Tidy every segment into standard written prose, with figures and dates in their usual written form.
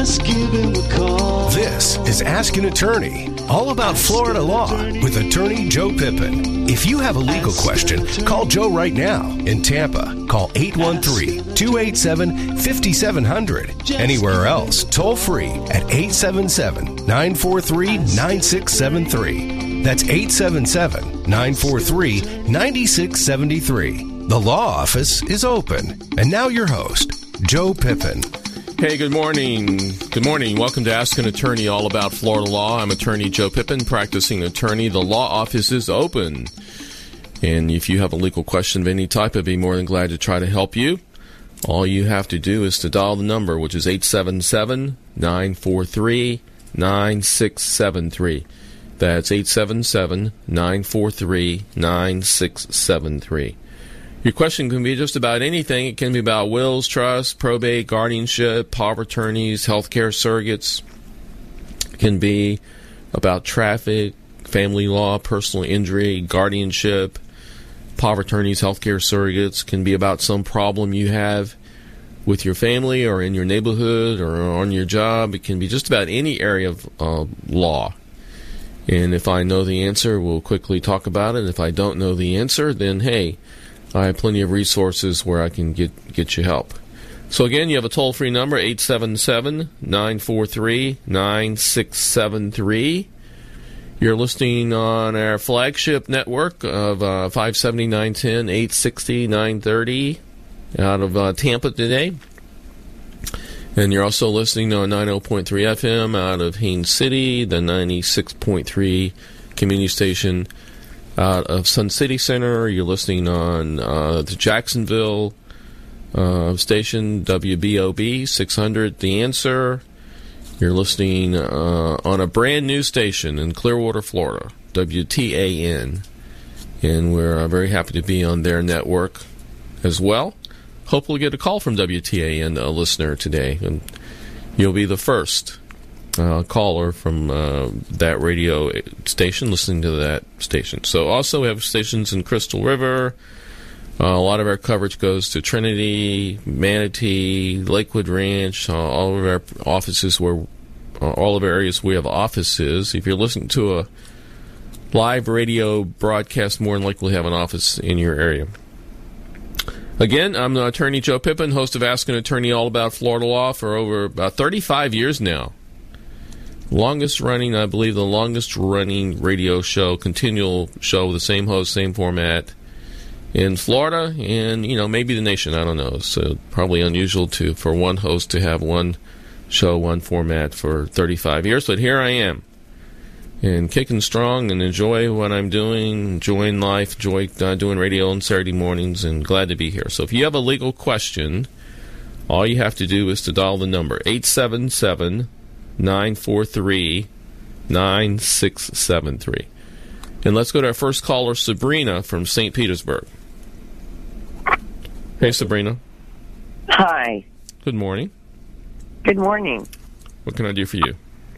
Just give him a call. This is Ask an Attorney, all about Florida law with attorney Joe Pippin. If you have a legal question, call Joe right now in Tampa. Call 813-287-5700. Anywhere else, toll free at 877-943-9673. That's 877-943-9673. The law office is open. And now your host, Joe Pippin. Hey, good morning. Good morning. Welcome to Ask an Attorney, all about Florida law. I'm attorney Joe Pippin, practicing attorney. The law office is open. And if you have a legal question of any type, I'd be more than glad to try to help you. All you have to do is to dial the number, which is 877-943-9673. That's 877-943-9673. Your question can be just about anything. It can be about wills, trusts, probate, guardianship, power of attorneys, healthcare surrogates. It can be about traffic, family law, personal injury, guardianship, power of attorneys, healthcare surrogates. It can be about some problem you have with your family or in your neighborhood or on your job. It can be just about any area of law. And if I know the answer, we'll quickly talk about it. If I don't know the answer, then hey, I have plenty of resources where I can get you help. So again, you have a toll-free number, 877-943-9673. You're listening on our flagship network of 570, 910, 860, 930 out of Tampa today. And you're also listening on 90.3 FM out of Haines City, the 96.3 community station out of Sun City Center. You're listening on the Jacksonville station, WBOB 600, The Answer. You're listening on a brand new station in Clearwater, Florida, WTAN. And we're very happy to be on their network as well. Hopefully get a call from WTAN, a listener today. And you'll be the first caller from that radio station listening to that station. So also we have stations in Crystal River. A lot of our coverage goes to Trinity, Manatee, Lakewood Ranch, all of our offices where all of our areas we have offices. If you're listening to a live radio broadcast, more than likely have an office in your area. Again, I'm the attorney Joe Pippin, host of Ask an Attorney, all about Florida law for over about 35 years now. Longest running, I believe the longest running radio show, continual show with the same host, same format in Florida and, maybe the nation. I don't know. It's probably unusual for one host to have one show, one format for 35 years. But here I am and kicking strong and enjoy what I'm doing, enjoying life, enjoy doing radio on Saturday mornings, and glad to be here. So if you have a legal question, all you have to do is to dial the number, 877-943-9673. And let's go to our first caller, Sabrina from St. Petersburg. Hey, Sabrina. Hi. Good morning. Good morning. What can I do for you?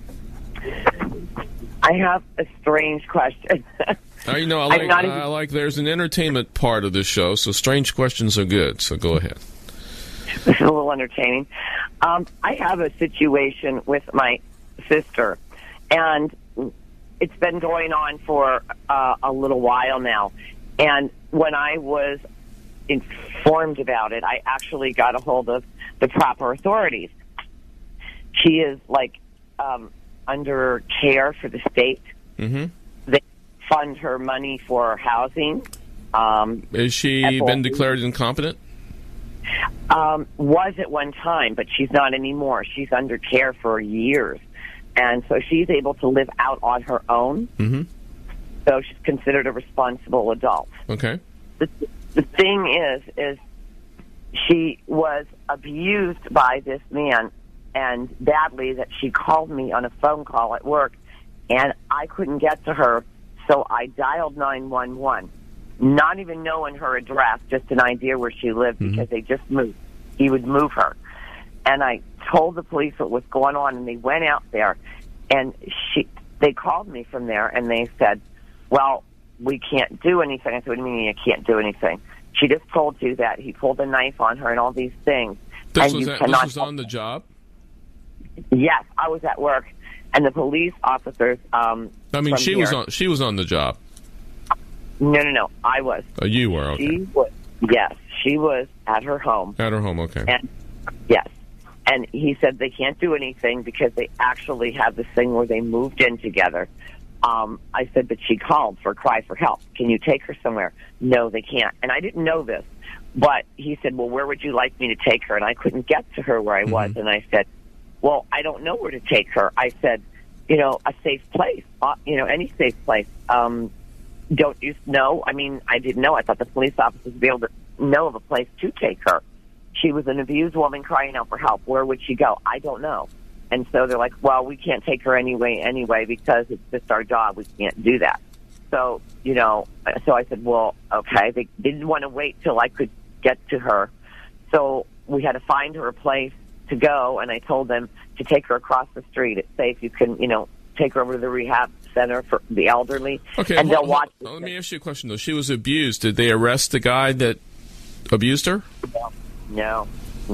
I have a strange question. I like there's an entertainment part of this show, so strange questions are good, so go ahead. This is a little entertaining. I have a situation with my sister, and it's been going on for a little while now. And when I was informed about it, I actually got a hold of the proper authorities. She is under care for the state. Mm-hmm. They fund her money for housing. Has she been declared incompetent? Was at one time, but she's not anymore. She's under care for years. And so she's able to live out on her own. Mm-hmm. So she's considered a responsible adult. Okay. The thing is she was abused by this man, and badly, that she called me on a phone call at work, and I couldn't get to her, so I dialed 911, not even knowing her address, just an idea where she lived, because they just moved. He would move her. And I told the police what was going on, and they went out there, and they called me from there, and they said, well, we can't do anything. I said, what do you mean you can't do anything? She just told you that he pulled a knife on her and all these things. This was on the job? Yes, I was at work, and the police officers. I mean, she was on the job. No. I was. Oh, you were. Okay. She was. Yes, she was at her home. At her home. Okay. And yes, and he said they can't do anything because they actually have this thing where they moved in together. I said, but she called for a cry for help. Can you take her somewhere? No, they can't. And I didn't know this, but he said, well, where would you like me to take her? And I couldn't get to her where I was, and I said, well, I don't know where to take her. I said, a safe place, any safe place. Don't you know? I mean, I didn't know. I thought the police officers would be able to know of a place to take her. She was an abused woman crying out for help. Where would she go? I don't know. And so they're like, well, we can't take her anyway, because it's just our job. We can't do that. So, so I said, well, okay. They didn't want to wait till I could get to her. So we had to find her a place to go, and I told them to take her across the street. It's safe. You can, take her over to the rehab center for the elderly. Okay, and they'll watch. Let me ask you a question, though. She was abused. Did they arrest the guy that abused her? No.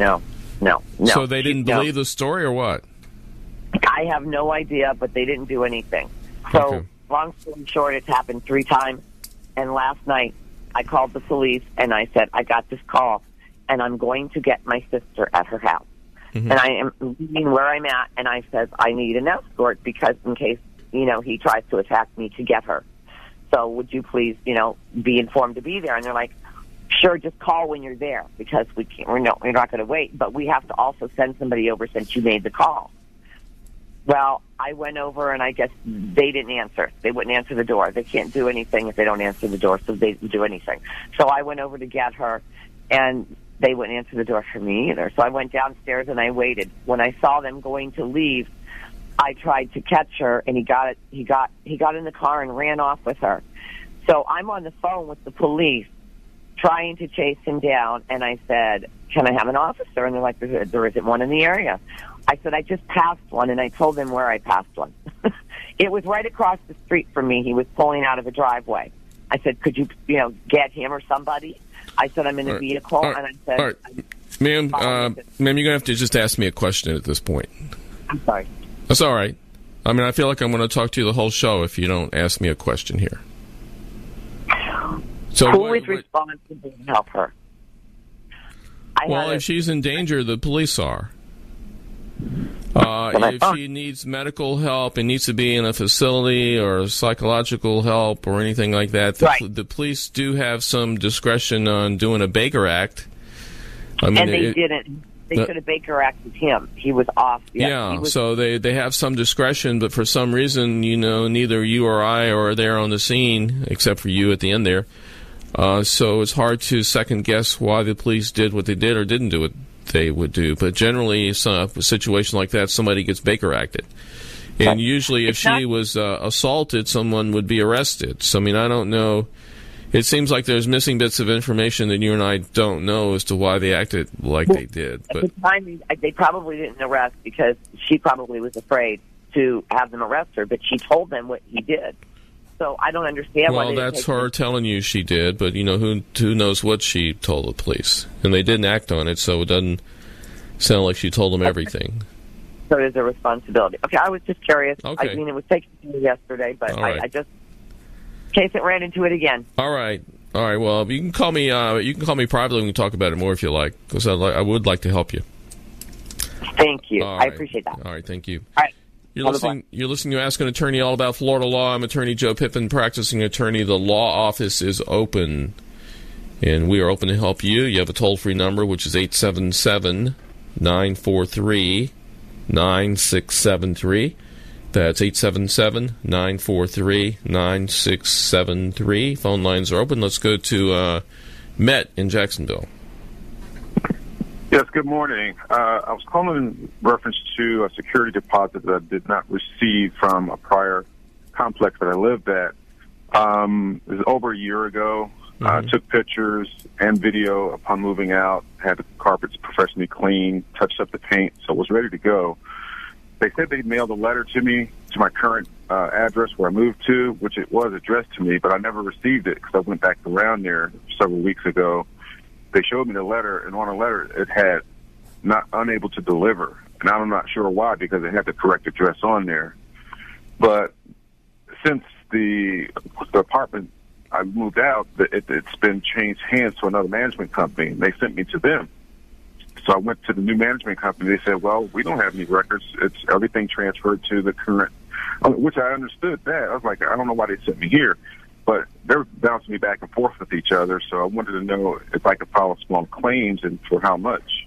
So they didn't believe the story, or what? I have no idea, but they didn't do anything. So, long story short, it's happened 3 times. And last night, I called the police, and I said, I got this call, and I'm going to get my sister at her house. And I am leaving where I'm at, and I said, I need an escort because in case, he tries to attack me to get her. So would you please, be informed to be there? And they're like, sure, just call when you're there because we're not going to wait, but we have to also send somebody over since you made the call. Well, I went over, and I guess they didn't answer. They wouldn't answer the door. They can't do anything if they don't answer the door, so they didn't do anything. So I went over to get her, and they wouldn't answer the door for me either. So I went downstairs, and I waited. When I saw them going to leave, I tried to catch her, and he got in the car and ran off with her. So I'm on the phone with the police trying to chase him down, and I said, can I have an officer? And they're like, there isn't one in the area. I said, I just passed one, and I told them where I passed one. It was right across the street from me. He was pulling out of a driveway. I said, could you, get him or somebody? I said, I'm in a vehicle, and I said... All right. Ma'am, you're going to have to just ask me a question at this point. I'm sorry. That's all right. I mean, I feel like I'm going to talk to you the whole show if you don't ask me a question here. So who is responsible to help her? If she's in danger, the police are. If she needs medical help and needs to be in a facility or psychological help or anything like that, the police do have some discretion on doing a Baker Act. I mean, and they didn't. They should have Baker Acted him. He was off. So they have some discretion, but for some reason, neither you or I are there on the scene, except for you at the end there. So it's hard to second guess why the police did what they did or didn't do what they would do. But generally, a situation like that, somebody gets Baker Acted. And usually if she was assaulted, someone would be arrested. So, I mean, I don't know. It seems like there's missing bits of information that you and I don't know as to why they acted like they did. But at the time, they probably didn't arrest because she probably was afraid to have them arrest her, but she told them what he did. So I don't understand why they didn't. Well, that's her telling you she did, but, who knows what she told the police. And they didn't act on it, so it doesn't sound like she told them everything. So there's a responsibility. Okay, I was just curious. Okay. I mean, it was taken to me yesterday, but I just... in case it ran into it again. All right. Well, you can call me. You can call me privately. We can talk about it more if you like, because I would like to help you. Thank you. I appreciate that. All right. Thank you. All right. You're listening to Ask an Attorney, all about Florida law. I'm Attorney Joe Pippin, practicing attorney. The law office is open, and we are open to help you. You have a toll-free number, which is 877-943-9673. That's 877-943-9673. Phone lines are open. Let's go to Met in Jacksonville. Yes, good morning. I was calling in reference to a security deposit that I did not receive from a prior complex that I lived at. It was over a year ago. I took pictures and video upon moving out, had the carpets professionally cleaned, touched up the paint, so it was ready to go. They said they'd mailed a letter to me to my current address where I moved to, which it was addressed to me, but I never received it because I went back around there several weeks ago. They showed me the letter, and on the letter it had not unable to deliver. and I'm not sure why, because it had the correct address on there. But since the apartment I moved out, it's been changed hands to another management company, and they sent me to them. So I went to the new management company. They said, well, we don't have any records. It's everything transferred to the current, which I understood that. I was like, I don't know why they sent me here. But they're bouncing me back and forth with each other, so I wanted to know if I could file small claims and for how much.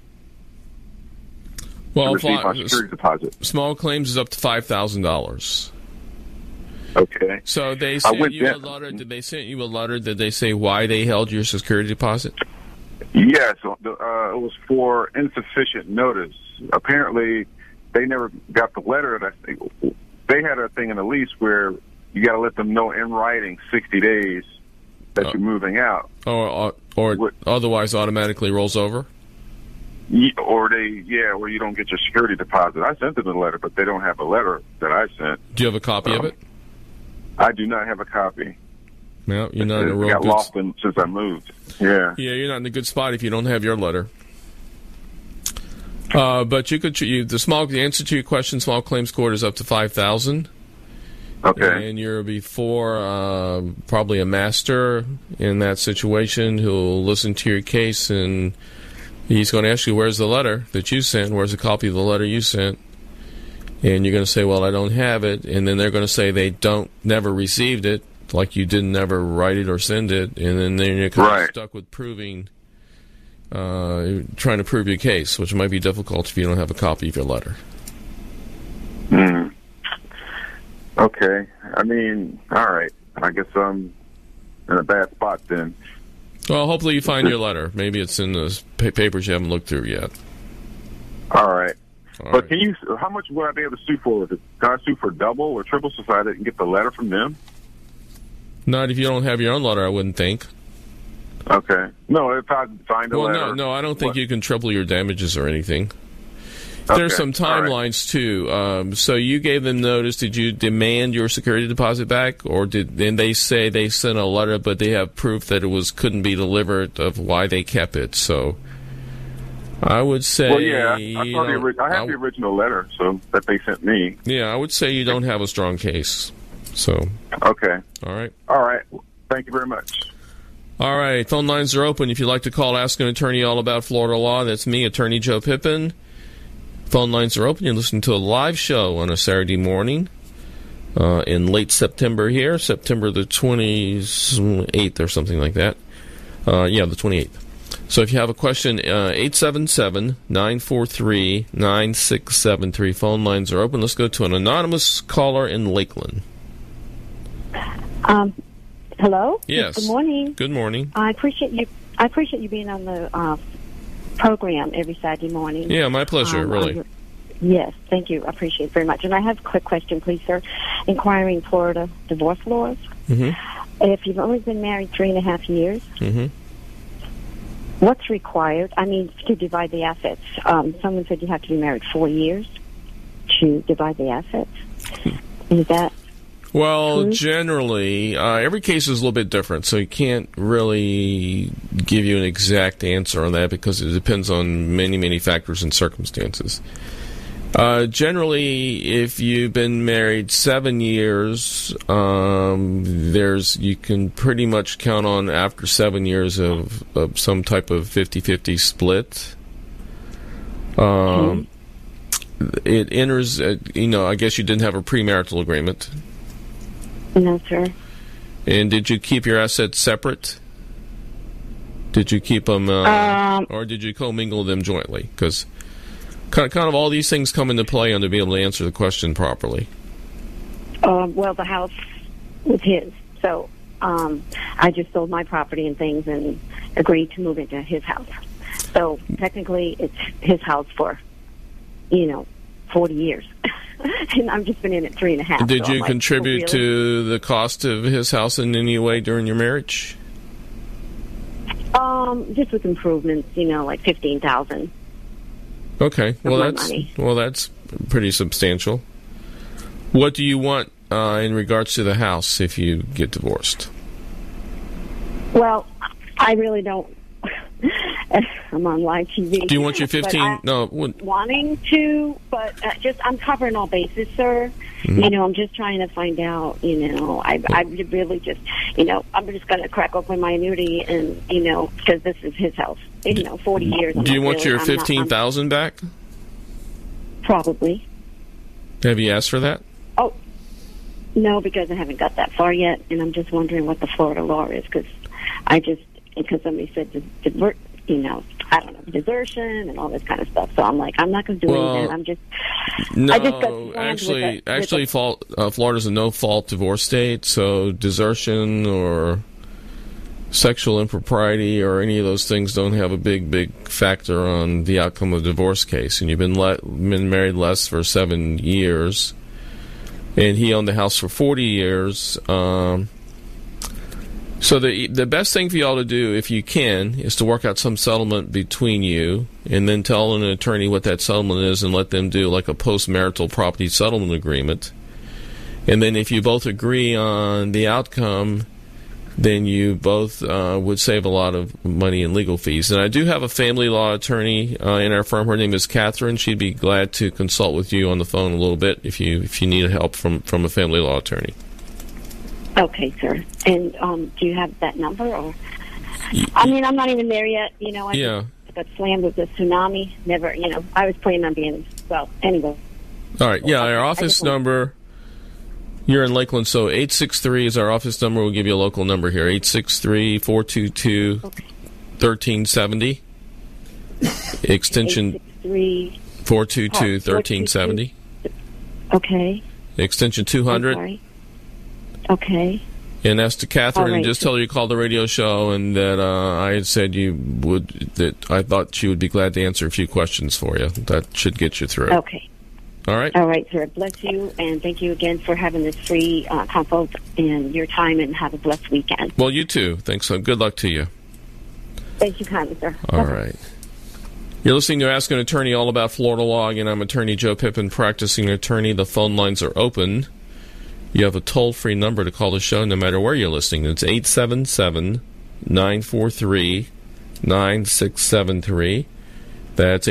Well, to receive my security deposit. Small claims is up to $5,000. Okay. So they sent you a letter. Did they send you a letter? Did they say why they held your security deposit? Yes, it was for insufficient notice. Apparently, they never got the letter. They had a thing in the lease where you got to let them know in writing 60 days that you're moving out, or otherwise automatically rolls over. Or you don't get your security deposit. I sent them the letter, but they don't have a letter that I sent. Do you have a copy of it? I do not have a copy. No, you're not in a real got good... lost since I moved. Yeah. Yeah, you're not in a good spot if you don't have your letter. But you could... The answer to your question, small claims court is up to $5,000. Okay. And you're before probably a master in that situation who'll listen to your case, and he's going to ask you, where's the letter that you sent? Where's a copy of the letter you sent? And you're going to say, well, I don't have it. And then they're going to say they never received it, like you didn't ever write it or send it. And then you're kind of stuck with trying to prove your case, which might be difficult if you don't have a copy of your letter. Okay. I mean, all right. I guess I'm in a bad spot then. Well, hopefully you find your letter. Maybe it's in the papers you haven't looked through yet. All right. But how much would I be able to sue for? Can I sue for double or triple so I didn't get the letter from them? Not if you don't have your own letter, I wouldn't think. Okay. No, if I find a letter. No, I don't think you can triple your damages or anything. There's some timelines, too. So you gave them notice. Did you demand your security deposit back? Or did they say they sent a letter, but they have proof that it couldn't be delivered of why they kept it? So I would say... Well, yeah, I have the original letter that they sent me. Yeah, I would say you don't have a strong case. So. Okay. All right. All right. Thank you very much. All right. Phone lines are open. If you'd like to call, ask an attorney all about Florida law. That's me, Attorney Joe Pippin. Phone lines are open. You're listening to a live show on a Saturday morning in late September here, September the 28th or something like that. The 28th. So if you have a question, 877-943-9673. Phone lines are open. Let's go to an anonymous caller in Lakeland. Hello? Yes. Good morning. Good morning. I appreciate you being on the program every Saturday morning. Yeah, my pleasure, really. Yes, thank you. I appreciate it very much. And I have a quick question, please, sir. Inquiring Florida divorce laws. Mm-hmm. If you've only been married 3.5 years, mm-hmm. what's required? I mean, to divide the assets. Someone said you have to be married 4 years to divide the assets. Is that... Well, generally, every case is a little bit different, so you can't really give you an exact answer on that because it depends on many, many factors and circumstances. Generally, if you've been married 7 years, you can pretty much count on after 7 years of some type of 50-50 split. It enters, I guess you didn't have a premarital agreement. No, sir. And did you keep your assets separate? Did you keep them, or did you commingle them jointly? Because kind of all these things come into play to be able to answer the question properly. Well, the house was his, so I just sold my property and things and agreed to move into his house. So technically, it's his house for, 40 years. And I've just been in it 3.5. Did you contribute to the cost of his house in any way during your marriage? Just with improvements, like $15,000. Okay, well that's pretty substantial. What do you want in regards to the house if you get divorced? Well, I really don't. I'm on live TV. Do you want your 15? No. Wanting to, but I'm covering all bases, sir. Mm-hmm. I'm just trying to find out, I really just, I'm just going to crack open my annuity and, because this is his house, 40 years. Do you want your $15,000 back? Probably. Have you asked for that? Oh, no, because I haven't got that far yet, and I'm just wondering what the Florida law is, because somebody said, I don't know, desertion and all this kind of stuff. So I'm like, I'm not going to do any of that. I'm just... No, I just got Florida's a no-fault divorce state, so desertion or sexual impropriety or any of those things don't have a big factor on the outcome of the divorce case. And you've been married less for 7 years, and he owned the house for 40 years. So the best thing for y'all to do, if you can, is to work out some settlement between you, and then tell an attorney what that settlement is, and let them do like a post-marital property settlement agreement. And then if you both agree on the outcome, then you both would save a lot of money in legal fees. And I do have a family law attorney in our firm. Her name is Catherine. She'd be glad to consult with you on the phone a little bit if you need help from a family law attorney. Okay, sir. And do you have that number? Or I'm not even there yet. I just got slammed with the tsunami. Never, I was planning on being, anyway. All right, yeah, our office number, you're in Lakeland, so 863 is our office number. We'll give you a local number here, 863-422-1370. Extension 422-1370. Okay. Extension 200. Sorry. Okay. And ask to Catherine, right. and just tell her you called the radio show, and that I had said that I thought she would be glad to answer a few questions for you. That should get you through. Okay. All right. All right, sir. Bless you, and thank you again for having this free consult and your time, and have a blessed weekend. Well, you too. Thanks. Good luck to you. Thank you kindly, sir. All right. You're listening to Ask an Attorney, all about Florida law. Again, I'm Attorney Joe Pippin, practicing attorney. The phone lines are open. You have a toll-free number to call the show no matter where you're listening. It's 877-943-9673. That's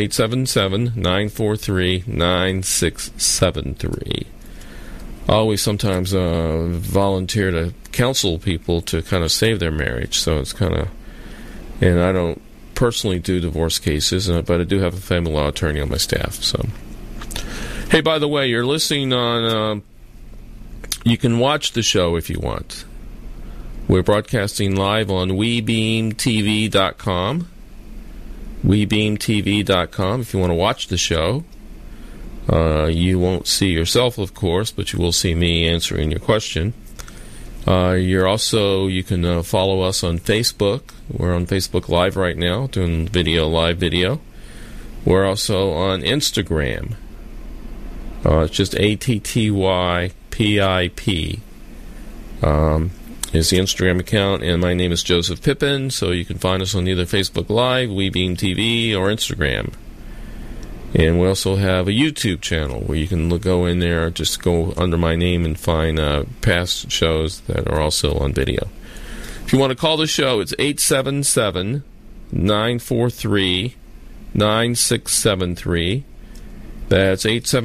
877-943-9673. I always sometimes volunteer to counsel people to kind of save their marriage. So it's kind of... And I don't personally do divorce cases, but I do have a family law attorney on my staff. So, hey, by the way, you're listening on... you can watch the show if you want. We're broadcasting live on WeBeamTV.com. WeBeamTV.com. If you want to watch the show, you won't see yourself, of course, but you will see me answering your question. You can follow us on Facebook. We're on Facebook Live right now, doing live video. We're also on Instagram. It's just ATTYPIP is the Instagram account, and my name is Joseph Pippin, so you can find us on either Facebook Live, WeBeam TV, or Instagram. And we also have a YouTube channel where you can go in there, just go under my name and find past shows that are also on video. If you want to call the show, it's 877-943-9673. That's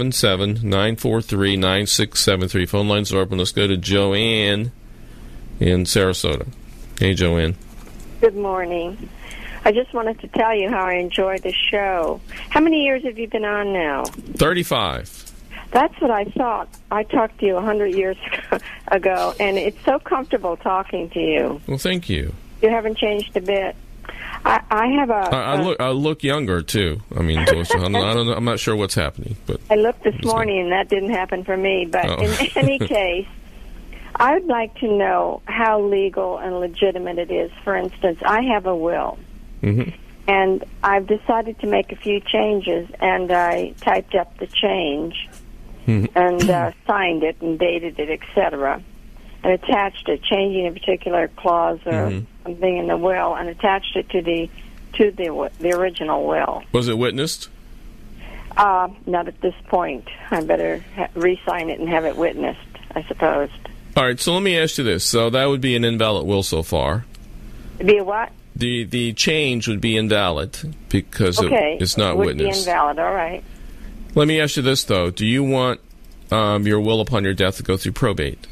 877-943-9673. Phone lines are open. Let's go to Joanne in Sarasota. Hey, Joanne. Good morning. I just wanted to tell you how I enjoy the show. How many years have you been on now? 35. That's what I thought. I talked to you 100 years ago, and it's so comfortable talking to you. Well, thank you. You haven't changed a bit. I have I look younger too. I mean, I'm not sure what's happening, but I looked this morning, and that didn't happen for me. But in any case, I would like to know how legal and legitimate it is. For instance, I have a will, and I've decided to make a few changes, and I typed up the change and signed it and dated it, etc., and attached it, changing a particular clause or something in the will, and attached it to the original will. Was it witnessed? Not at this point. I better re-sign it and have it witnessed, I suppose. All right, so let me ask you this. So that would be an invalid will so far. It'd be a what? The change would be invalid because it's not would witnessed. Be invalid. All right. Let me ask you this though: do you want your will upon your death to go through probate?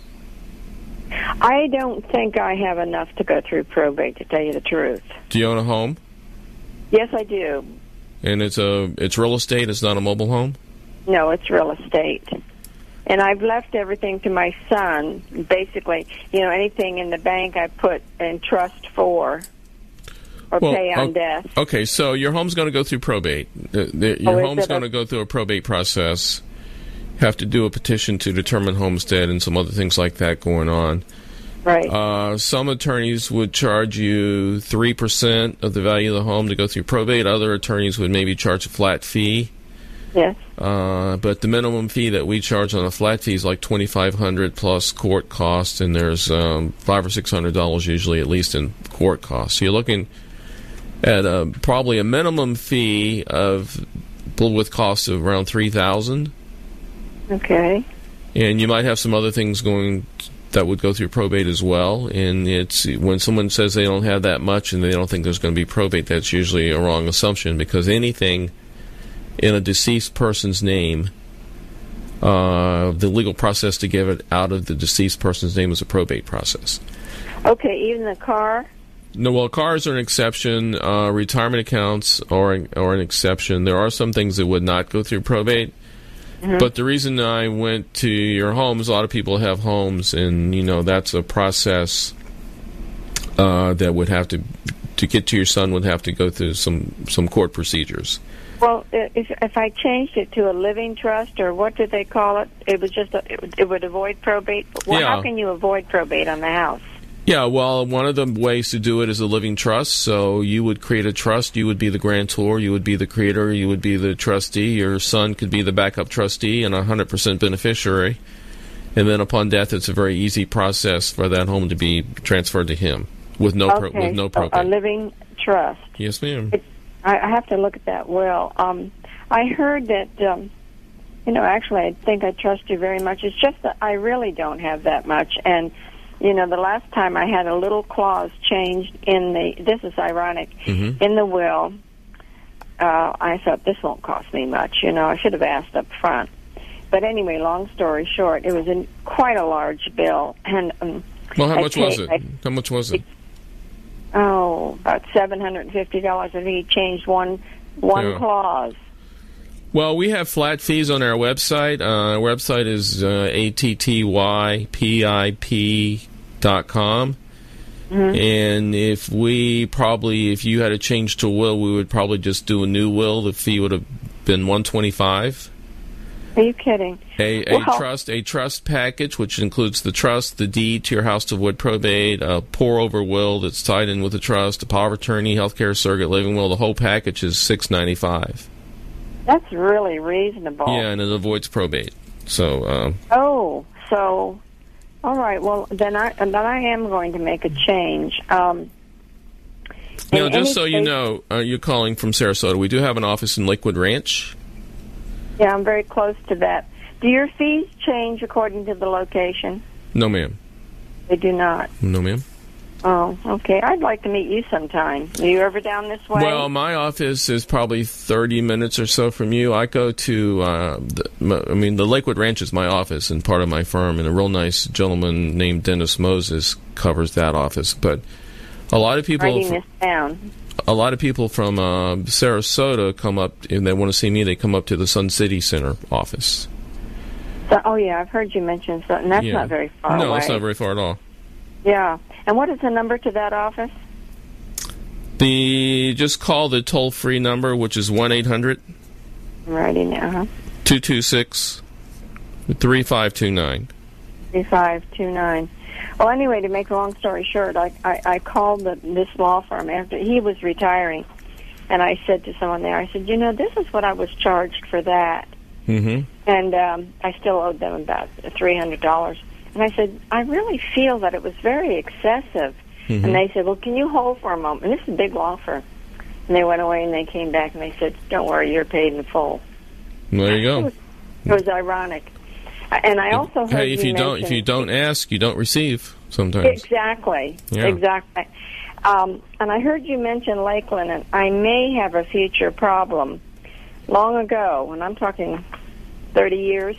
I don't think I have enough to go through probate, to tell you the truth. Do you own a home? Yes, I do. And it's real estate. It's not a mobile home. No, it's real estate. And I've left everything to my son. Basically, anything in the bank I put in trust for or pay on death. Okay, so your home's going to go through probate. Your home's going to go through a probate process. Have to do a petition to determine homestead and some other things like that going on. Right. Some attorneys would charge you 3% of the value of the home to go through probate. Other attorneys would maybe charge a flat fee. Yes. But the minimum fee that we charge on a flat fee is like $2,500 plus court costs, and there's $500 or $600 usually at least in court costs. So you're looking at probably a minimum fee with costs of around $3,000. Okay. And you might have some other things going that would go through probate as well. And it's when someone says they don't have that much and they don't think there's going to be probate, that's usually a wrong assumption, because anything in a deceased person's name, the legal process to give it out of the deceased person's name is a probate process. Okay, even the car? No, well, cars are an exception. Retirement accounts are an exception. There are some things that would not go through probate. Mm-hmm. But the reason I went to your homes, a lot of people have homes, and that's a process that would have to get to your son would have to go through some court procedures. Well, if I changed it to a living trust, or what do they call it? It was just it would avoid probate. Well, yeah. How can you avoid probate on the house? Yeah, well, one of the ways to do it is a living trust. So you would create a trust. You would be the grantor. You would be the creator. You would be the trustee. Your son could be the backup trustee and 100% beneficiary. And then upon death, it's a very easy process for that home to be transferred to him with no probate. A living trust. Yes, ma'am. I have to look at that will. I heard that, actually, I think I trust you very much. It's just that I really don't have that much. And, the last time I had a little clause changed this is ironic, in the will, I thought this won't cost me much. I should have asked up front. But anyway, long story short, it was quite a large bill. And well, how much was it? How much was it? About $750, and he changed one clause. Well, we have flat fees on our website. Our website is attypip.com. Mm-hmm. And if you had a change to will, we would probably just do a new will. The fee would have been $125. Are you kidding? A trust package, which includes the trust, the deed to your house to avoid probate, a pour-over will that's tied in with the trust, a power of attorney, healthcare surrogate living will. The whole package is $695. That's really reasonable. Yeah, and it avoids probate. So. All right. Well, then I am going to make a change. Now, just so you know, you're calling from Sarasota. We do have an office in Lakewood Ranch. Yeah, I'm very close to that. Do your fees change according to the location? No, ma'am. They do not? No, ma'am. Oh, okay. I'd like to meet you sometime. Are you ever down this way? Well, my office is probably 30 minutes or so from you. I go to, the Lakewood Ranch is my office and part of my firm, and a real nice gentleman named Dennis Moses covers that office. But a lot of people... Writing this down. A lot of people from Sarasota come up, and they want to see me. They come up to the Sun City Center office. So, I've heard you mention something. That's not very far away. No, it's not very far at all. Yeah. And what is the number to that office? Just call the toll-free number, which is 1-800. Righty now. 226-3529. 3529. Well, anyway, to make a long story short, I called this law firm after he was retiring, and I said to someone there, I said, this is what I was charged for that. Mm-hmm. And I still owed them about $300. And I said, I really feel that it was very excessive. Mm-hmm. And they said, well, can you hold for a moment? And this is a big law firm. And they went away, and they came back, and they said, don't worry, you're paid in full. There you go. It was ironic. And I also heard if you don't ask, you don't receive sometimes. Exactly. Yeah. Exactly. And I heard you mention Lakeland, and I may have a future problem. Long ago, and I'm talking 30 years,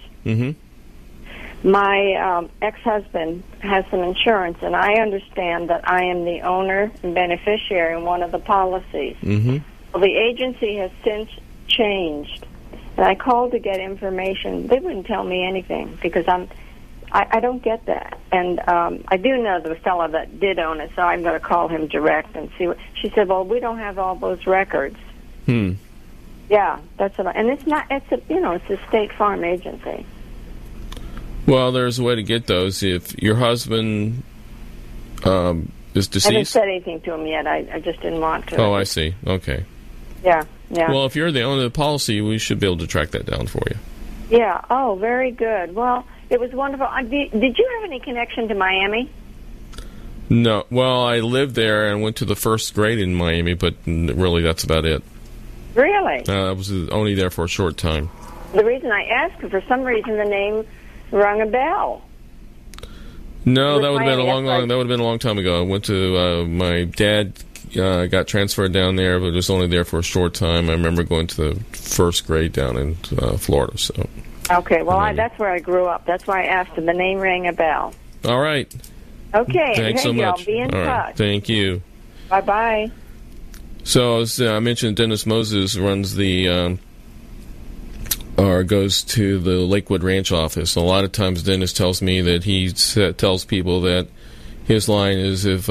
my ex-husband has some insurance, and I understand that I am the owner and beneficiary in one of the policies. Well, the agency has since changed, and I called to get information. They wouldn't tell me anything because I don't get that. And I do know the fellow that did own it, so I'm going to call him direct and see what. She said, well, we don't have all those records. Yeah, that's what and it's not, it's a State Farm agency. Well, there's a way to get those. If your husband is deceased. I haven't said anything to him yet. I just didn't want to. Oh, I see. Okay. Yeah. Well, if you're the owner of the policy, we should be able to track that down for you. Yeah. Oh, very good. Well, it was wonderful. Did you have any connection to Miami? No. Well, I lived there and went to the first grade in Miami, but really that's about it. Really? I was only there for a short time. The reason I asked, for some reason, the name rung a bell. No, that would have been a long time ago. I went to my dad got transferred down there, but was only there for a short time. I remember going to the first grade down in Florida. So. Okay, well, that's where I grew up. That's why I asked, and the name rang a bell. All right. Okay. Thanks so much. I'll be in touch. Right. Thank you. Bye-bye. So, as I mentioned, Dennis Moses runs the, or goes to the Lakewood Ranch office. A lot of times Dennis tells me that he tells people that his line is if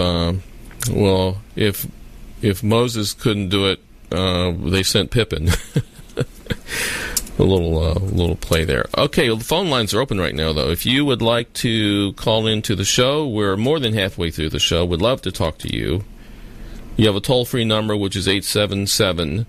Moses couldn't do it, they sent Pippin. A little play there. Okay, well, the phone lines are open right now, though. If you would like to call into the show, we're more than halfway through the show. We'd love to talk to you. You have a toll-free number, which is 877-943-9673.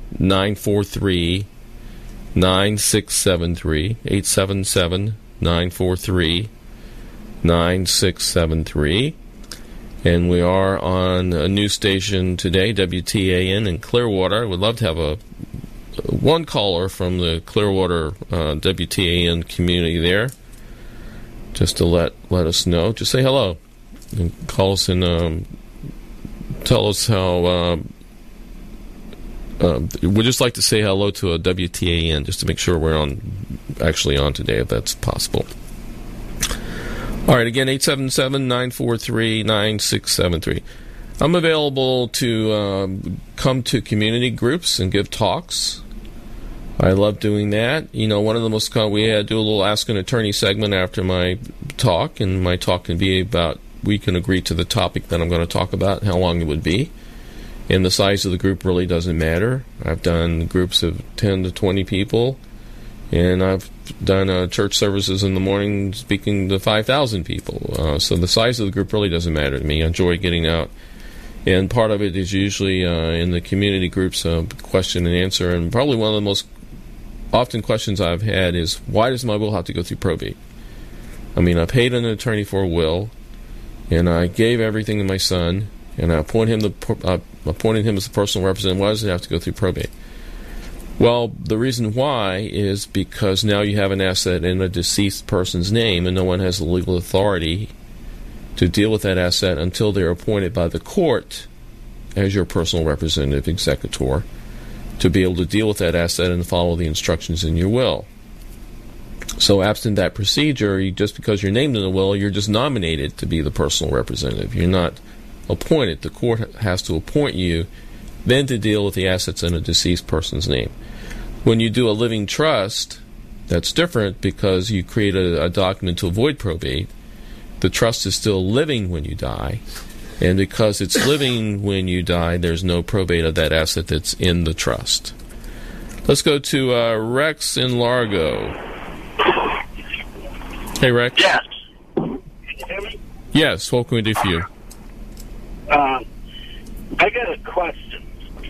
877-943-9673. And we are on a new station today, WTAN in Clearwater. We'd love to have one caller from the Clearwater WTAN community there, just to let us know. Just say hello and call us and tell us how. We'd just like to say hello to a WTAN just to make sure we're actually on today, if that's possible. All right, again, 877-943-9673. I'm available to come to community groups and give talks. I love doing that. One of the most we do a little Ask an Attorney segment after my talk, and my talk can be about, we can agree to the topic that I'm going to talk about, how long it would be. And the size of the group really doesn't matter. I've done groups of 10 to 20 people, and I've done church services in the morning speaking to 5,000 people. So the size of the group really doesn't matter to me. I enjoy getting out. And part of it is usually in the community groups, question and answer. And probably one of the most often questions I've had is, why does my will have to go through probate? I mean, I paid an attorney for a will, and I gave everything to my son, and I appointed him as the personal representative. Why does it have to go through probate? Well, the reason why is because now you have an asset in a deceased person's name, and no one has the legal authority to deal with that asset until they're appointed by the court as your personal representative executor to be able to deal with that asset and follow the instructions in your will. So absent that procedure, just because you're named in the will, you're just nominated to be the personal representative. You're not appointed. The court has to appoint you then to deal with the assets in a deceased person's name. When you do a living trust, that's different because you create a document to avoid probate. The trust is still living when you die, and because it's living when you die, there's no probate of that asset that's in the trust. Let's go to Rex in Largo. Hey, Rex. Yes. Can you hear me? Yes, what can we do for you? I got a question.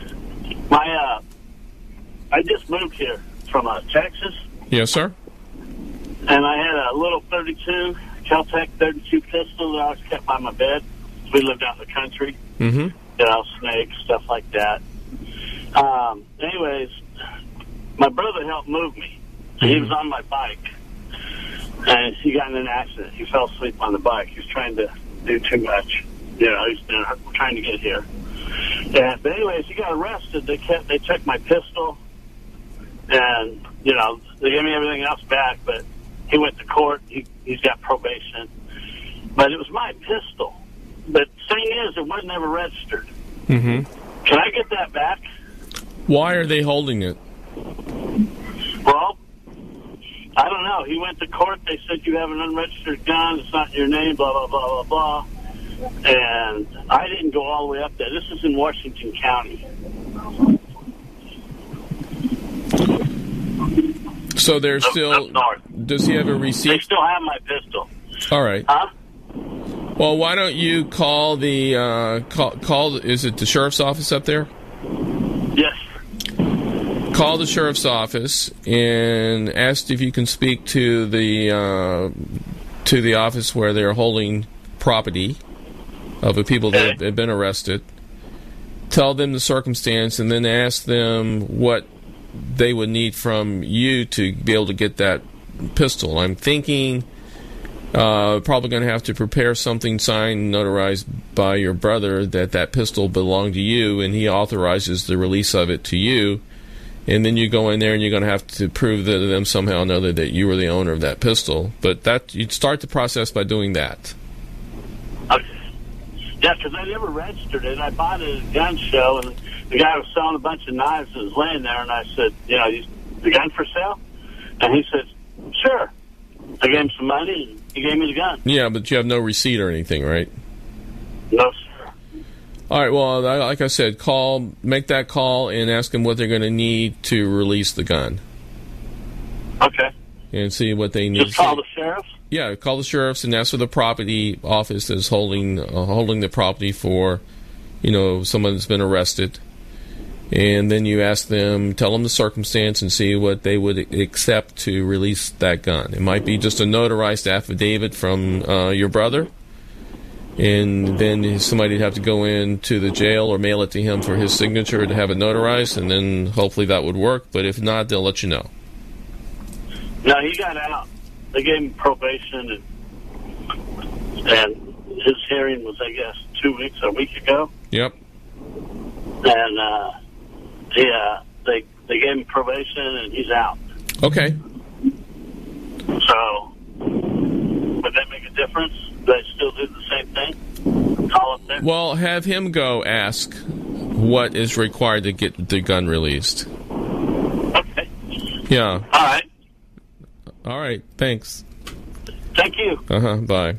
I just moved here from Texas. Yes, sir. And I had a little 32 Kel-Tec 32 pistol that I always kept by my bed. We lived out in the country. Mm-hmm. Snakes, stuff like that. Anyways, my brother helped move me. Mm-hmm. He was on my bike, and he got in an accident. He fell asleep on the bike. He was trying to do too much. he's trying to get here. But anyways, he got arrested. They took my pistol, and they gave me everything else back. But he went to court. He's got probation. But it was my pistol. But the thing is, it wasn't ever registered. Mm-hmm. Can I get that back? Why are they holding it? Well, I don't know. He went to court. They said you have an unregistered gun. It's not your name, blah, blah, blah, blah, blah. And I didn't go all the way up there. This is in Washington County. So they're still... Does he have a receipt? They still have my pistol. All right. Huh? Well, why don't you call the... is it the sheriff's office up there? Yes. Call the sheriff's office and ask if you can speak to the office where they're holding property of the people that have been arrested. Tell them the circumstance, and then ask them what they would need from you to be able to get that pistol. I'm thinking probably going to have to prepare something signed, notarized by your brother that pistol belonged to you, and he authorizes the release of it to you. And then you go in there and you're going to have to prove to them somehow or another that you were the owner of that pistol. But you'd start the process by doing that. Okay. Yeah, because I never registered it. I bought it at a gun show, and the guy was selling a bunch of knives that was laying there, and I said, the gun for sale? And he said, sure. I gave him some money, and he gave me the gun. Yeah, but you have no receipt or anything, right? No, sir. All right, well, like I said, make that call and ask them what they're going to need to release the gun. Okay. And see what they need. Just call the sheriffs? Yeah, call the sheriffs and ask for the property office that's holding the property for, someone that's been arrested. And then you ask them, tell them the circumstance and see what they would accept to release that gun. It might be just a notarized affidavit from your brother. And then somebody would have to go into the jail or mail it to him for his signature to have it notarized, and then hopefully that would work. But if not, they'll let you know. No, he got out. They gave him probation, and his hearing was, I guess, a week ago. Yep. And they gave him probation, and he's out. Okay. So, would that make a difference? Do I still do the same thing? Call up there? Well, have him go ask what is required to get the gun released. Okay. Yeah. All right. All right. Thanks. Thank you. Bye.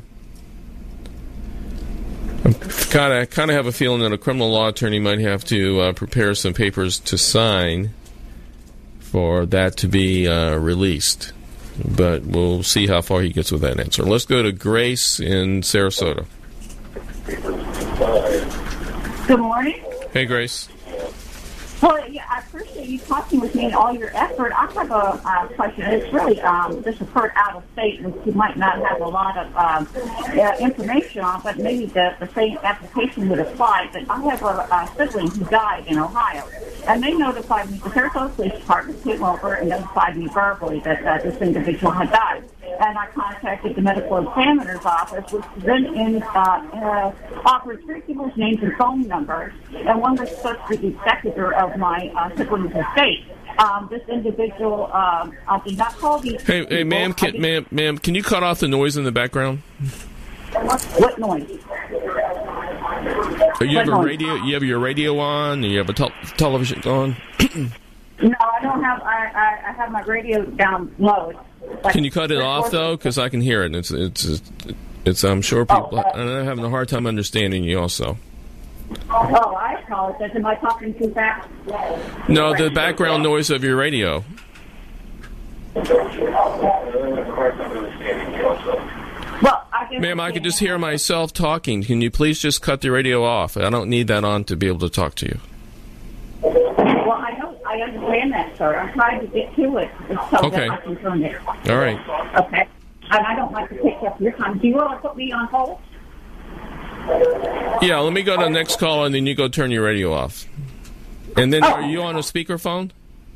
I kind of have a feeling that a criminal law attorney might have to prepare some papers to sign for that to be released. But we'll see how far he gets with that answer. Let's go to Grace in Sarasota. Good morning. Hey, Grace. Well, yeah, I appreciate you talking with me and all your effort. I have a question. It's really this occurred out of state, and you might not have a lot of information on, but maybe the same application would apply. But I have a sibling who died in Ohio, and they notified me, the Sarasota Police Department came over and notified me verbally that this individual had died. And I contacted the medical examiner's office, which then offered three people's names and phone numbers, and one was supposed to be the executor of my sibling's estate. This individual, I did not call these. Hey, ma'am, can you cut off the noise in the background? What noise? You have a radio. You have your radio on. You have a television on. No, I don't have. I have my radio down low. Can you cut it off though? Because I can hear it. It's. I'm sure people. I'm having a hard time understanding you. Also. Oh, I apologize. Am I talking too fast? No, the background noise of your radio. Well, ma'am, I could just hear myself talking. Can you please just cut the radio off? I don't need that on to be able to talk to you. Well, I understand that, sir. I'm trying to get to it so that I can turn it. All right. Okay. And I don't like to take up your time. Do you want to put me on hold? Yeah, let me go to the next call, and then you go turn your radio off. And then, are you on a speakerphone?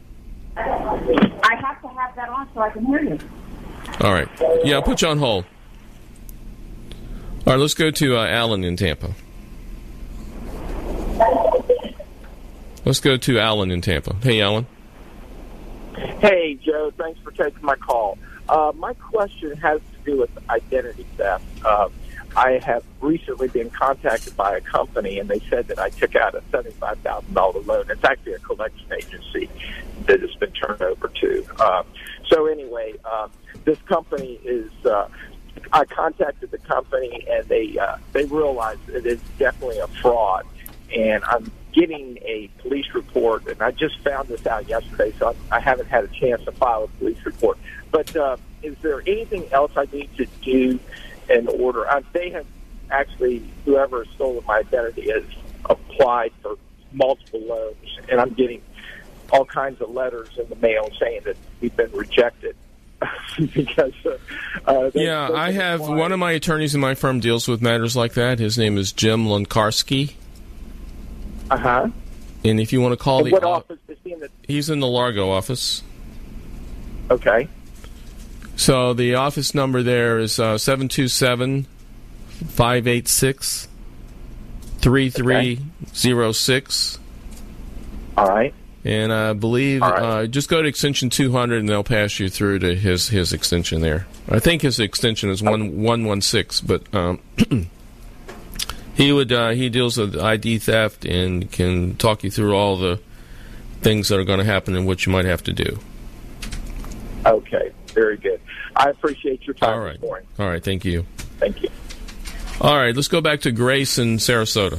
I have to have that on so I can hear you. All right. Yeah, I'll put you on hold. All right, let's go to Alan in Tampa. Let's go to Alan in Tampa. Hey, Alan. Hey, Joe. Thanks for taking my call. My question has to do with identity theft. I have recently been contacted by a company, and they said that I took out a $75,000 loan. It's actually a collection agency that it's been turned over to. So anyway, this company is. I contacted the company, and they realized it is definitely a fraud, and I'm getting a police report, and I just found this out yesterday, so I haven't had a chance to file a police report. But is there anything else I need to do in order? They have actually, whoever has stolen my identity has applied for multiple loans, and I'm getting all kinds of letters in the mail saying that we've been rejected. Because I have one of my attorneys in my firm deals with matters like that. His name is Jim Lunkarski. Uh-huh. And if you want to call and what office is he in? He's in the Largo office. Okay. So the office number there is 727-586-3306. All right. And I believe just go to extension 200 and they'll pass you through to his extension there. I think his extension is 116, but he deals with ID theft and can talk you through all the things that are going to happen and what you might have to do. Okay, very good. I appreciate your time this morning. All right, thank you. Thank you. All right, let's go back to Grace in Sarasota.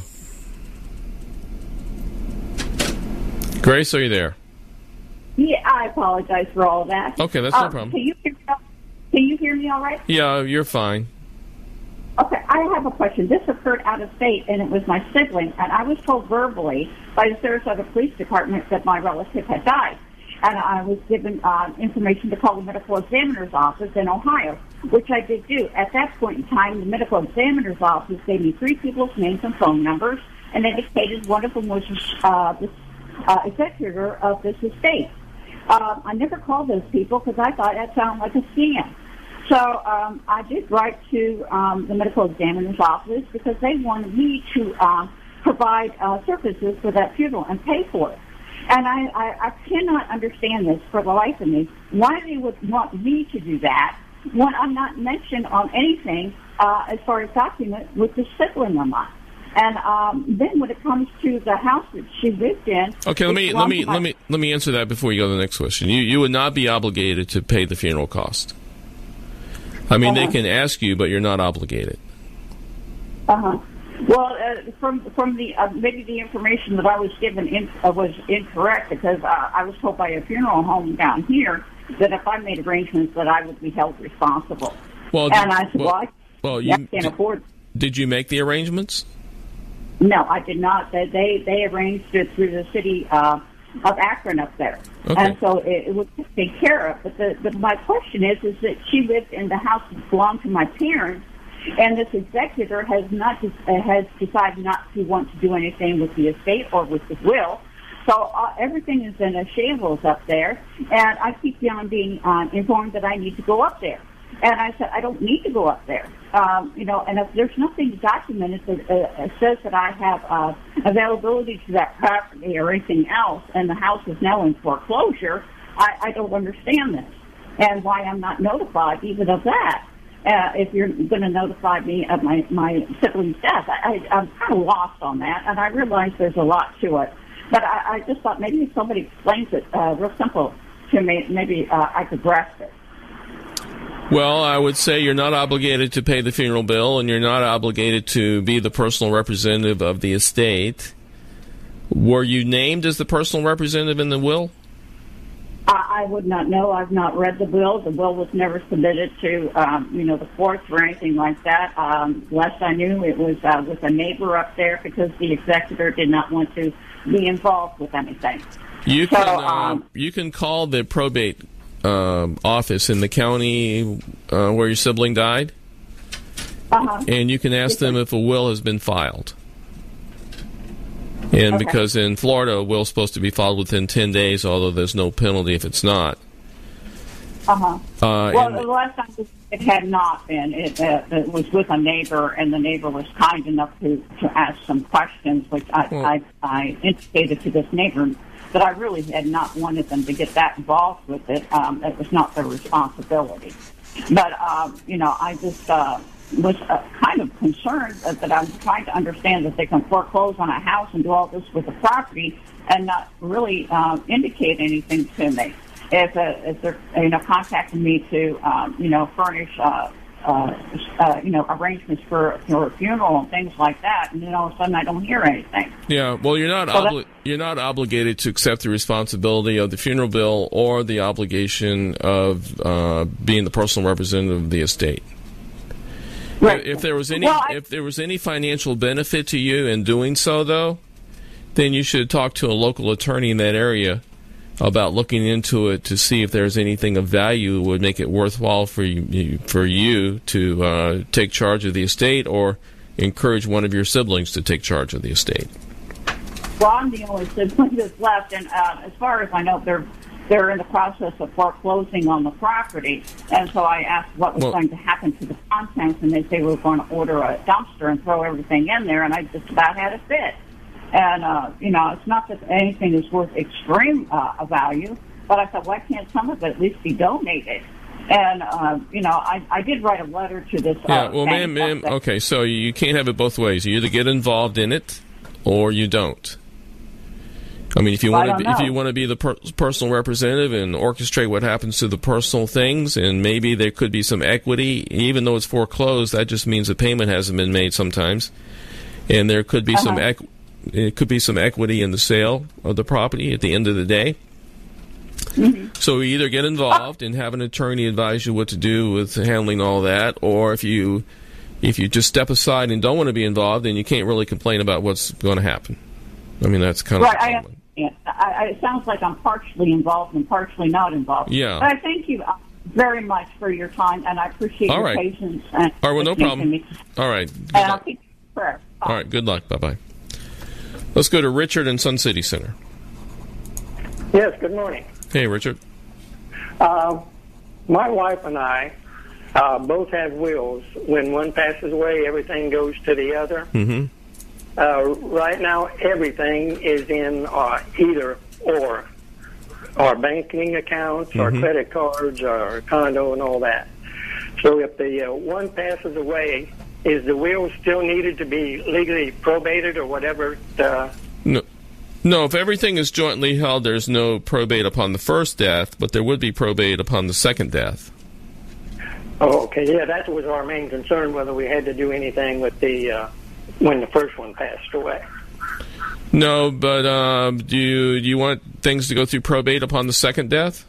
Grace, are you there? Yeah, I apologize for all that. Okay, that's no problem. Can you hear me all right? Yeah, you're fine. Okay, I have a question. This occurred out of state, and it was my sibling, and I was told verbally by the Sarasota Police Department that my relative had died. And I was given information to call the medical examiner's office in Ohio, which I did do. At that point in time, the medical examiner's office gave me 3 people's names and phone numbers and indicated one of them was the executor of this estate. I never called those people because I thought that sounded like a scam. So I did write to the medical examiner's office because they wanted me to provide services for that funeral and pay for it. And I cannot understand this for the life of me, why they would want me to do that when I'm not mentioned on anything as far as document with the sibling of mine. And then when it comes to the house that she lived in, okay, let me answer that before you go to the next question. You would not be obligated to pay the funeral cost. I mean, they can ask you, but you're not obligated. Well, from the maybe the information that I was given was incorrect because I was told by a funeral home down here that if I made arrangements that I would be held responsible. Well, and I said, I can't afford. Did you make the arrangements? No, I did not. They arranged it through the city of Akron up there, and so it was taken care of. But my question is that she lived in the house that belonged to my parents, and this executor has decided not to want to do anything with the estate or with the will. So everything is in a shambles up there, and I keep on being informed that I need to go up there. And I said, I don't need to go up there. And if there's nothing documented that says that I have availability to that property or anything else, and the house is now in foreclosure, I don't understand this and why I'm not notified even of that. If you're going to notify me of my sibling's death, I'm kind of lost on that, and I realize there's a lot to it. But I just thought maybe if somebody explains it real simple to me, maybe I could grasp it. Well, I would say you're not obligated to pay the funeral bill, and you're not obligated to be the personal representative of the estate. Were you named as the personal representative in the will? I would not know. I've not read the will. The will was never submitted to, the courts or anything like that. Last I knew, it was with a neighbor up there because the executor did not want to be involved with anything. You can call the probate office in the county where your sibling died, and you can ask them if a will has been filed. And because in Florida, a will is supposed to be filed within 10 days, although there's no penalty if it's not. Well, the last time it had not been. It was with a neighbor, and the neighbor was kind enough to ask some questions, which I indicated to this neighbor that I really had not wanted them to get that involved with it. It was not their responsibility. But, I just was kind of concerned that I'm trying to understand that they can foreclose on a house and do all this with the property and not really indicate anything to me. If they're contacting me to furnish arrangements for a funeral and things like that, and then all of a sudden I don't hear anything. Yeah, well, you're not obligated to accept the responsibility of the funeral bill or the obligation of being the personal representative of the estate. Right. If there was any financial benefit to you in doing so, though, then you should talk to a local attorney in that area about looking into it to see if there's anything of value that would make it worthwhile for you to take charge of the estate or encourage one of your siblings to take charge of the estate. Well, I'm the only sibling that's left, and as far as I know, they're in the process of foreclosing on the property, and so I asked what was going to happen to the contents, and they say we were going to order a dumpster and throw everything in there, and I just about had a fit. And, it's not that anything is worth extreme value, but I thought, why can't some of it at least be donated? And, I did write a letter to this. Yeah, well, ma'am, okay, so you can't have it both ways. You either get involved in it or you don't. I mean, if you want to be the personal representative and orchestrate what happens to the personal things, and maybe there could be some equity, even though it's foreclosed, that just means a payment hasn't been made sometimes, and there could be some equity in the sale of the property at the end of the day. Mm-hmm. So you either get involved and have an attorney advise you what to do with handling all that, or if you just step aside and don't want to be involved, then you can't really complain about what's going to happen. I mean, that's kind of right. It sounds like I'm partially involved and partially not involved. Yeah. But I thank you very much for your time, and I appreciate your patience. And all right, well, no problem. All right. And I'll keep you in prayer. All right, good luck. Bye-bye. Let's go to Richard in Sun City Center. Yes, good morning. Hey, Richard. My wife and I both have wills. When one passes away, everything goes to the other. Mm-hmm. Right now, everything is in either or. Our banking accounts, our credit cards, our condo, and all that. So if the one passes away, is the will still needed to be legally probated or whatever? No, if everything is jointly held, there's no probate upon the first death, but there would be probate upon the second death. Oh, okay. Yeah, that was our main concern, whether we had to do anything with the when the first one passed away. No, but do you want things to go through probate upon the second death?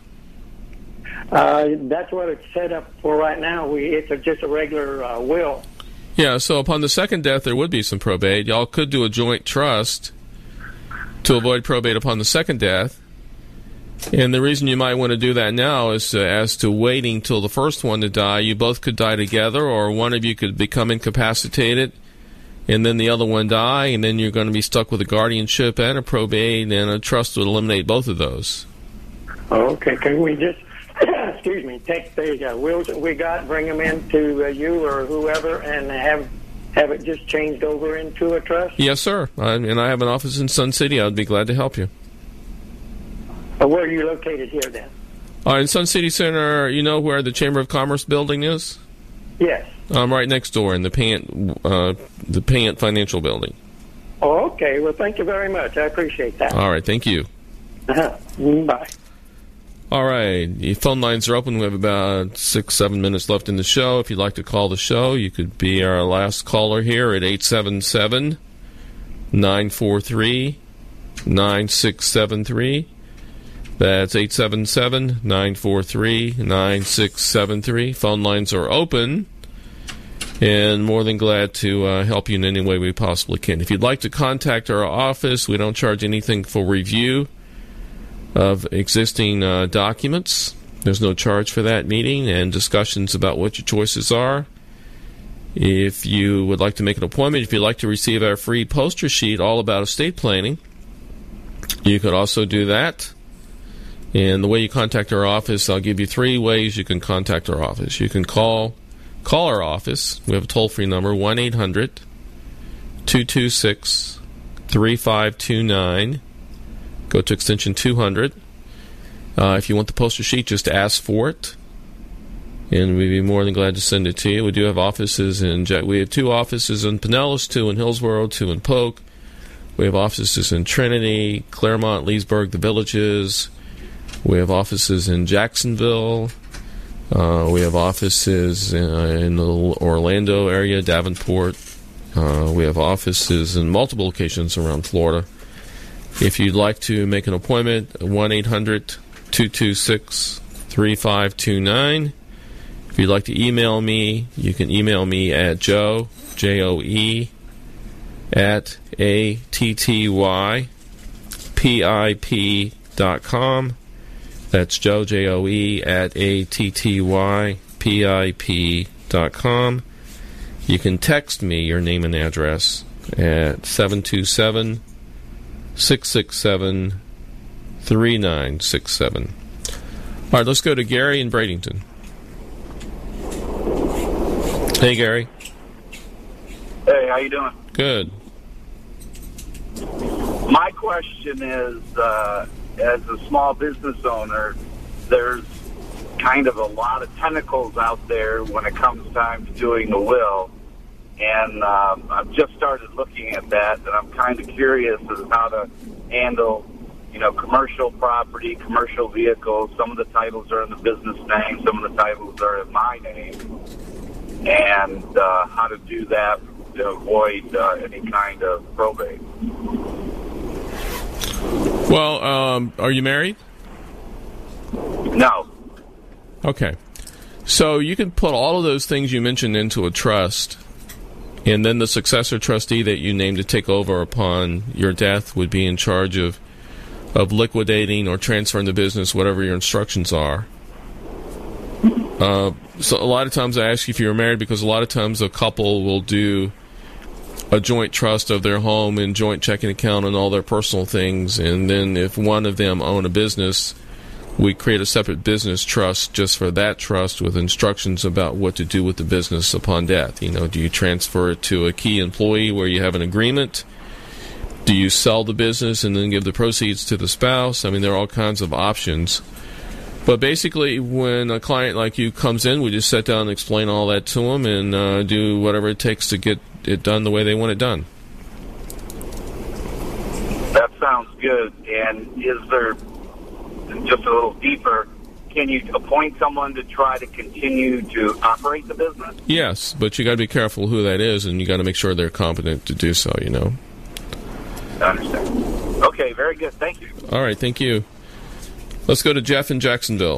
That's what it's set up for right now. It's just a regular will. Yeah, so upon the second death, there would be some probate. Y'all could do a joint trust to avoid probate upon the second death. And the reason you might want to do that now is as to waiting till the first one to die. You both could die together, or one of you could become incapacitated, and then the other one die, and then you're going to be stuck with a guardianship and a probate, and a trust would eliminate both of those. Okay, can we just, excuse me, take the wills that we got, bring them into you or whoever, and have it just changed over into a trust? Yes, sir. And I have an office in Sun City. I'd be glad to help you. Where are you located here, then? In Sun City Center, you know where the Chamber of Commerce building is? Yes. I'm right next door in the Pant Financial Building. Oh, okay. Well, thank you very much. I appreciate that. All right. Thank you. Bye. All right. The phone lines are open. We have about 6-7 minutes left in the show. If you'd like to call the show, you could be our last caller here at 877-943-9673. That's 877-943-9673. Phone lines are open, and more than glad to help you in any way we possibly can. If you'd like to contact our office, we don't charge anything for review of existing documents. There's no charge for that meeting and discussions about what your choices are. If you would like to make an appointment, if you'd like to receive our free poster sheet all about estate planning, you could also do that. And the way you contact our office, I'll give you 3 ways you can contact our office. You can call our office. We have a toll-free number, 1-800-226-3529. Go to extension 200. If you want the postal sheet, just ask for it, and we'd be more than glad to send it to you. We do have offices we have 2 offices in Pinellas, 2 in Hillsborough, 2 in Polk. We have offices in Trinity, Claremont, Leesburg, the Villages. We have offices in Jacksonville. We have offices in the Orlando area, Davenport. We have offices in multiple locations around Florida. If you'd like to make an appointment, 1-800-226-3529. If you'd like to email me, you can email me at Joe, J-O-E, at attypip.com. That's Joe, J-O-E, at attypip.com. You can text me your name and address at 727-667-3967. All right, let's go to Gary in Bradenton. Hey, Gary. Hey, how you doing? Good. My question is, as a small business owner, there's kind of a lot of tentacles out there when it comes time to doing a will. And I've just started looking at that, and I'm kind of curious as to how to handle, commercial property, commercial vehicles. Some of the titles are in the business name, some of the titles are in my name, and how to do that to avoid any kind of probate. Well, are you married? No. Okay. So you can put all of those things you mentioned into a trust, and then the successor trustee that you name to take over upon your death would be in charge of liquidating or transferring the business, whatever your instructions are. So a lot of times I ask you if you're married because a lot of times a couple will do a joint trust of their home and joint checking account and all their personal things, and then if one of them own a business, we create a separate business trust just for that trust with instructions about what to do with the business upon death. Do you transfer it to a key employee where you have an agreement? Do you sell the business and then give the proceeds to the spouse? I mean, there are all kinds of options. But basically, when a client like you comes in, we just sit down and explain all that to them and do whatever it takes to get it done the way they want it done. That sounds good. And is there, just a little deeper, can you appoint someone to try to continue to operate the business? Yes, but you got to be careful who that is, and you got to make sure they're competent to do so, I understand. Okay, very good. Thank you. All right, thank you. Let's go to Jeff in Jacksonville.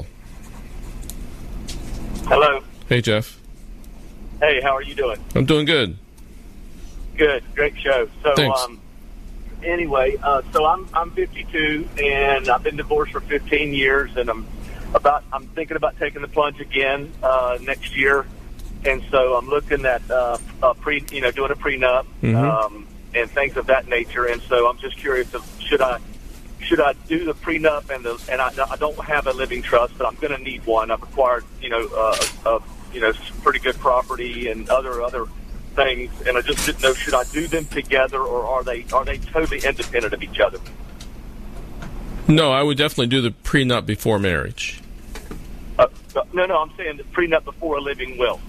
Hello. Hey, Jeff. Hey, how are you doing? I'm doing good. Good, great show. So, thanks. Anyway, so I'm 52 and I've been divorced for 15 years, and I'm thinking about taking the plunge again next year, and so I'm looking at doing a prenup and things of that nature, and so I'm just curious of should I do the prenup and I don't have a living trust, but I'm going to need one. I've acquired pretty good property and other things, and I just didn't know, should I do them together or are they totally independent of each other? No, I would definitely do the prenup before marriage. No, I'm saying the prenup before a living will.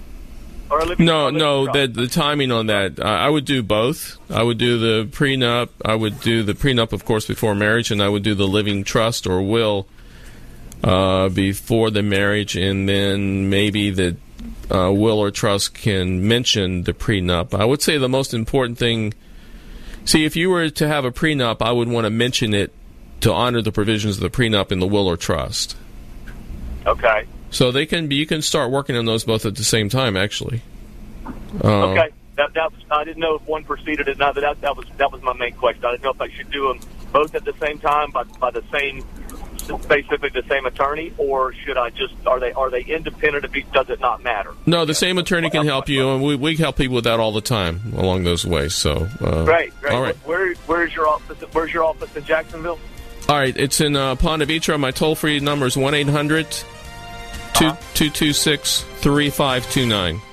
The timing on that, I would do both. I would do the prenup. I would do the prenup, of course, before marriage, and I would do the living trust or will before the marriage, and then maybe the will or trust can mention the prenup. I would say the most important thing, if you were to have a prenup, I would want to mention it to honor the provisions of the prenup in the will or trust. Okay. So you can start working on those both at the same time, actually. Okay. That I didn't know if one preceded it. Now that was my main question. I didn't know if I should do them both at the same time by the same, basically the same attorney, or should I just are they independent of each? Does it not matter? No, the same attorney can help you, and we help people with that all the time along those ways. So great. All right. Where's your office? Where's your office in Jacksonville? All right, it's in Ponte Vedra. My toll-free number is 1-800-226-3529.